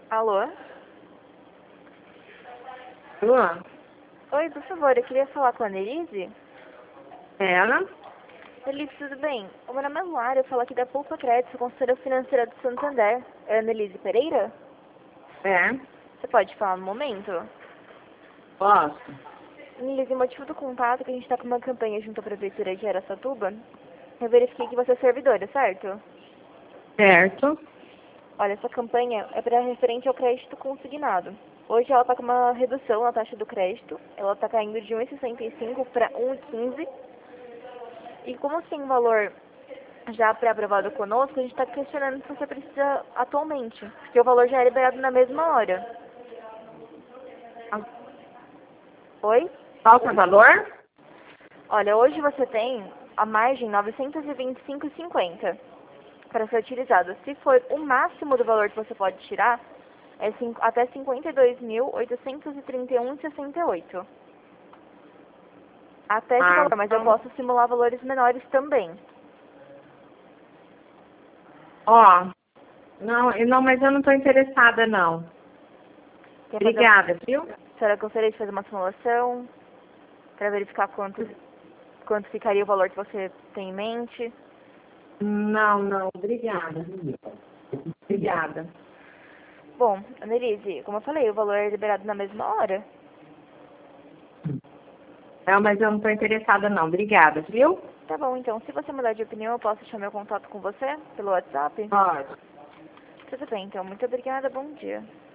Alô? Alô? Oi, por favor, eu queria falar com a Annelise. Ela? Annelise, tudo bem? O meu nome é Lara, eu falo aqui da Poupa Crédito, consultora financeira do Santander. É a Annelise Pereira? É. Você pode falar no momento? Posso? Annelise, o motivo do contato é que a gente está com uma campanha junto à Prefeitura de Araçatuba. Eu verifiquei que você é servidora, certo? Certo. Olha, essa campanha é para referente ao crédito consignado. Hoje ela está com uma redução na taxa do crédito. Ela está caindo de 1,65 para 1,15. E como você tem um valor já pré-aprovado conosco, a gente está questionando se você precisa atualmente. Porque o valor já é liberado na mesma hora. Oi? Qual que é o valor? Olha, hoje você tem a margem 925,50 para ser utilizado. Se for o máximo do valor que você pode tirar, é até 52.831,68. Até esse valor, mas eu Então, posso simular valores menores também. ó, não, mas eu não estou interessada, não. Quer fazer, Obrigada, viu? a senhora gostaria de fazer uma simulação para verificar quanto ficaria o valor que você tem em mente? Não, obrigada. Obrigada. Bom, Annelise, como eu falei, o valor é liberado na mesma hora. Não, mas eu não estou interessada, não. Obrigada, viu? Tá bom, então, se você mudar de opinião, eu posso deixar meu contato com você pelo WhatsApp? Pode. Tudo bem, então. Muito obrigada, bom dia.